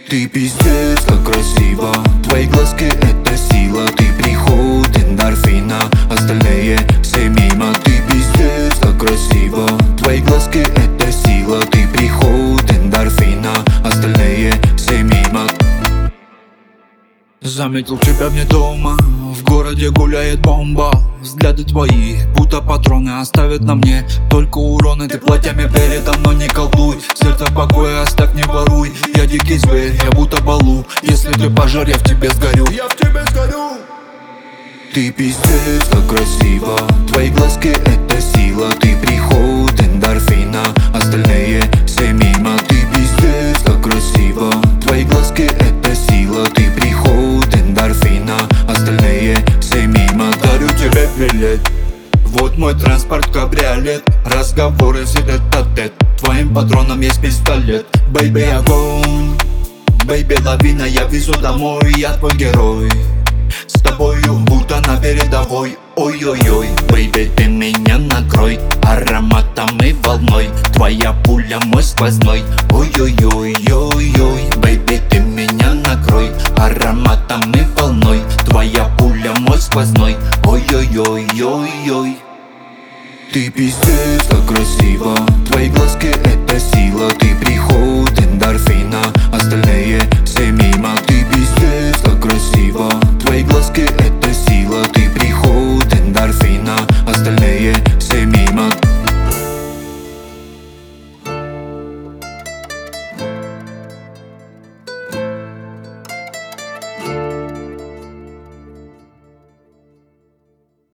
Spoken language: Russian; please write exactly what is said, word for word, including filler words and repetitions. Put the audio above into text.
Ты пиздец, как красиво, твои глазки это сила. Ты приход эндорфина, остальные все мимо. Ты пиздец, как красиво, твои глазки это сила. Ты приход эндорфина, остальные все мимо. Заметил тебя вне дома, в городе гуляет бомба. Взгляды твои, будто патроны, оставят на мне только уроны. Ты платьями передо мной не колдуй, сердце в покое оставь, не воруй. Я дикий зверь, я будто балу, если ты пожар, я в тебе сгорю. Я в тебе сгорю. Ты пиздец, как красиво, твои глазки это сила. Ты приход эндорфина, остальные все мимо. Ты пиздец, как красиво, твои глазки это сила. Ты приход эндорфина, остальные все мимо. Дарю тебе билет, вот мой транспорт кабриолет. Разговоры сидят тет-а-тет, твоим патроном есть пистолет. Бэйби, огонь, бэйби, лавина, я везу домой. Я твой герой, с тобою будто на передовой. Ой-ой-ой, бэйби, ты меня накрой ароматом и волной. Твоя пуля мой сквозной. Ой-ой-ой-ой-ой, бэйби, ты меня накрой ароматом и волной. Твоя пуля мой сквозной. Ой-ой-ой-ой-ой. Ты пиздец, как красиво, твои глазки это сила. Ты приход